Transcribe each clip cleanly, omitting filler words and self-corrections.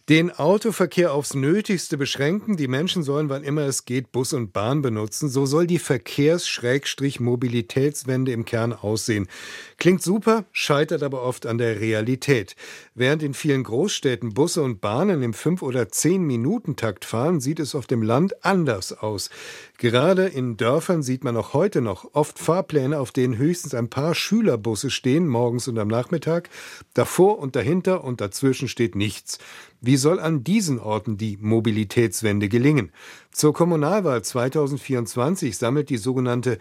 Den Autoverkehr aufs Nötigste beschränken. Die Menschen sollen, wann immer es geht, Bus und Bahn benutzen. So soll die Verkehrs-Mobilitätswende im Kern aussehen. Klingt super, scheitert aber oft an der Realität. Während in vielen Großstädten Busse und Bahnen im 5- oder 10-Minuten-Takt fahren, sieht es auf dem Land anders aus. Gerade in Dörfern sieht man auch heute noch oft Fahrpläne, auf denen höchstens ein paar Schülerbusse stehen, morgens und am Nachmittag. Davor und dahinter und dazwischen steht nichts. Wie soll an diesen Orten die Mobilitätswende gelingen? Zur Kommunalwahl 2024 sammelt die sogenannte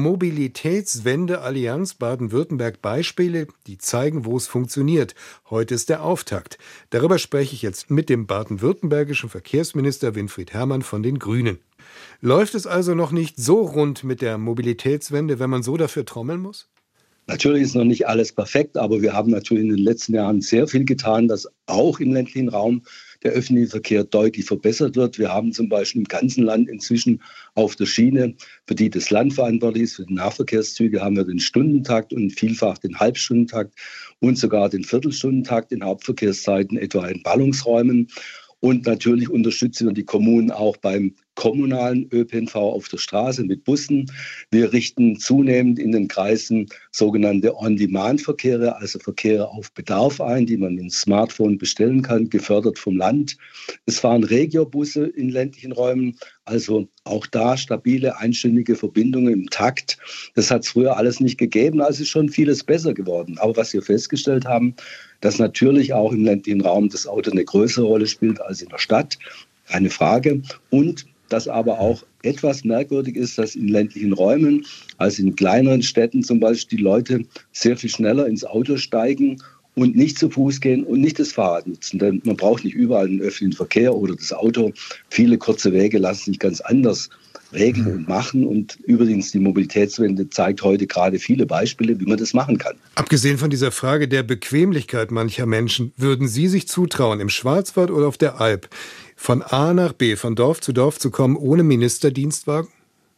Mobilitätswende-Allianz Baden-Württemberg Beispiele, die zeigen, wo es funktioniert. Heute ist der Auftakt. Darüber spreche ich jetzt mit dem baden-württembergischen Verkehrsminister Winfried Herrmann von den Grünen. Läuft es also noch nicht so rund mit der Mobilitätswende, wenn man so dafür trommeln muss? Natürlich ist noch nicht alles perfekt, aber wir haben natürlich in den letzten Jahren sehr viel getan, dass auch im ländlichen Raum der öffentliche Verkehr deutlich verbessert wird. Wir haben zum Beispiel im ganzen Land inzwischen auf der Schiene, für die das Land verantwortlich ist, für die Nahverkehrszüge, haben wir den Stundentakt und vielfach den Halbstundentakt und sogar den Viertelstundentakt in Hauptverkehrszeiten, etwa in Ballungsräumen. Und natürlich unterstützen wir die Kommunen auch beim kommunalen ÖPNV auf der Straße mit Bussen. Wir richten zunehmend in den Kreisen sogenannte On-Demand-Verkehre, also Verkehre auf Bedarf ein, die man ins Smartphone bestellen kann, gefördert vom Land. Es fahren Regiobusse in ländlichen Räumen, also auch da stabile, einstündige Verbindungen im Takt. Das hat es früher alles nicht gegeben, also ist schon vieles besser geworden. Aber was wir festgestellt haben, dass natürlich auch im ländlichen Raum das Auto eine größere Rolle spielt als in der Stadt, keine Frage. Und dass aber auch etwas merkwürdig ist, dass in ländlichen Räumen, also in kleineren Städten zum Beispiel, die Leute sehr viel schneller ins Auto steigen und nicht zu Fuß gehen und nicht das Fahrrad nutzen. Denn man braucht nicht überall den öffentlichen Verkehr oder das Auto. Viele kurze Wege lassen sich ganz anders regeln und machen. Und übrigens, die Mobilitätswende zeigt heute gerade viele Beispiele, wie man das machen kann. Abgesehen von dieser Frage der Bequemlichkeit mancher Menschen, würden Sie sich zutrauen, im Schwarzwald oder auf der Alp von A nach B, von Dorf zu Dorf zu kommen, ohne Ministerdienstwagen?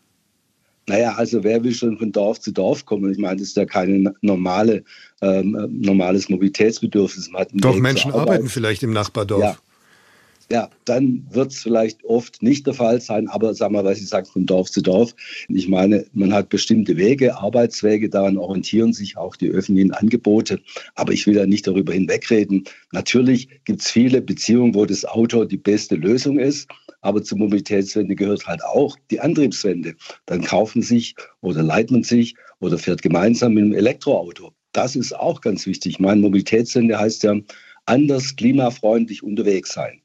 Naja, also wer will schon von Dorf zu Dorf kommen? Ich meine, das ist ja kein normales Mobilitätsbedürfnis. Man hat einen Doch, Weg Menschen zur Arbeit. arbeiten vielleicht im Nachbardorf. Ja, dann wird es vielleicht oft nicht der Fall sein, aber sagen wir mal, was ich sage, von Dorf zu Dorf. Ich meine, man hat bestimmte Wege, Arbeitswege, daran orientieren sich auch die öffentlichen Angebote. Aber ich will ja nicht darüber hinwegreden. Natürlich gibt es viele Beziehungen, wo das Auto die beste Lösung ist. Aber zur Mobilitätswende gehört halt auch die Antriebswende. Dann kauft man sich oder leiht man sich oder fährt gemeinsam mit einem Elektroauto. Das ist auch ganz wichtig. Meine Mobilitätswende heißt ja anders klimafreundlich unterwegs sein.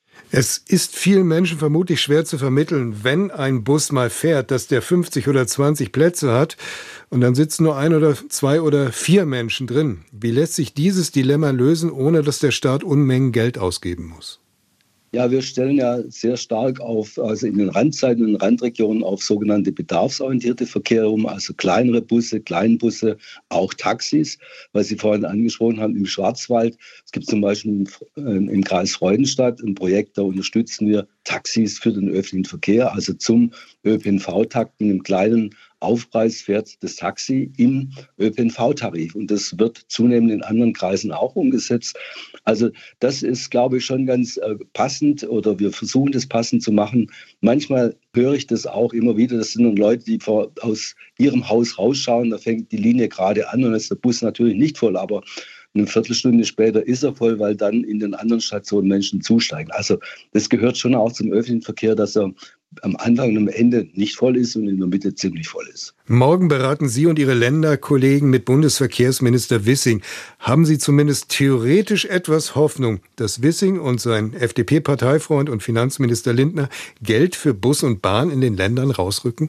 Es ist vielen Menschen vermutlich schwer zu vermitteln, wenn ein Bus mal fährt, dass der 50 oder 20 Plätze hat und dann sitzen nur 1 oder 2 oder 4 Menschen drin. Wie lässt sich dieses Dilemma lösen, ohne dass der Staat Unmengen Geld ausgeben muss? Ja, wir stellen ja sehr stark also in den Randzeiten und Randregionen auf sogenannte bedarfsorientierte Verkehre um, also kleinere Busse, Kleinbusse, auch Taxis, was Sie vorhin angesprochen haben, im Schwarzwald. Es gibt zum Beispiel im Kreis Freudenstadt ein Projekt, da unterstützen wir Taxis für den öffentlichen Verkehr, also zum ÖPNV-Takten im kleinen Aufpreis fährt das Taxi im ÖPNV-Tarif. Und das wird zunehmend in anderen Kreisen auch umgesetzt. Also das ist, glaube ich, schon ganz passend oder wir versuchen das passend zu machen. Manchmal höre ich das auch immer wieder. Das sind dann Leute, die aus ihrem Haus rausschauen. Da fängt die Linie gerade an und ist der Bus natürlich nicht voll. Aber eine Viertelstunde später ist er voll, weil dann in den anderen Stationen Menschen zusteigen. Also das gehört schon auch zum öffentlichen Verkehr, dass er am Anfang und am Ende nicht voll ist und in der Mitte ziemlich voll ist. Morgen beraten Sie und Ihre Länderkollegen mit Bundesverkehrsminister Wissing. Haben Sie zumindest theoretisch etwas Hoffnung, dass Wissing und sein FDP-Parteifreund und Finanzminister Lindner Geld für Bus und Bahn in den Ländern rausrücken?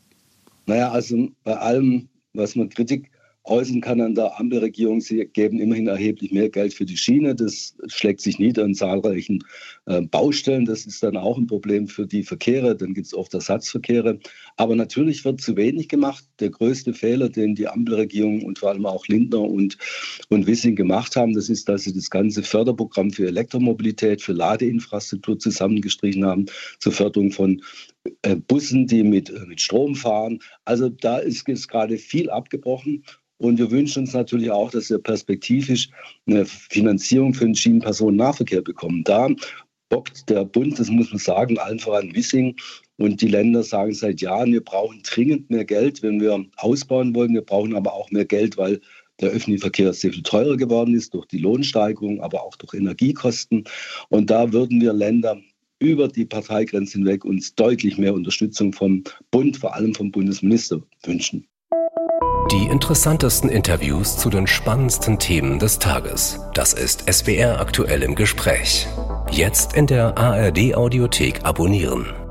Naja, also bei allem, was man Kritik äußern kann an der Ampelregierung, sie geben immerhin erheblich mehr Geld für die Schiene. Das schlägt sich nieder in zahlreichen Baustellen. Das ist dann auch ein Problem für die Verkehre. Dann gibt es oft Ersatzverkehre. Aber natürlich wird zu wenig gemacht. Der größte Fehler, den die Ampelregierung und vor allem auch Lindner und Wissing gemacht haben, das ist, dass sie das ganze Förderprogramm für Elektromobilität, für Ladeinfrastruktur zusammengestrichen haben, zur Förderung von Bussen, die mit Strom fahren. Also da ist gerade viel abgebrochen. Und wir wünschen uns natürlich auch, dass wir perspektivisch eine Finanzierung für den Schienenpersonennahverkehr bekommen. Da bockt der Bund, das muss man sagen, allen voran Wissing. Und die Länder sagen seit Jahren, wir brauchen dringend mehr Geld, wenn wir ausbauen wollen. Wir brauchen aber auch mehr Geld, weil der öffentliche Verkehr sehr viel teurer geworden ist durch die Lohnsteigerung, aber auch durch Energiekosten. Und da würden wir Länder über die Parteigrenzen hinweg uns deutlich mehr Unterstützung vom Bund, vor allem vom Bundesminister, wünschen. Die interessantesten Interviews zu den spannendsten Themen des Tages. Das ist SWR aktuell im Gespräch. Jetzt in der ARD Audiothek abonnieren.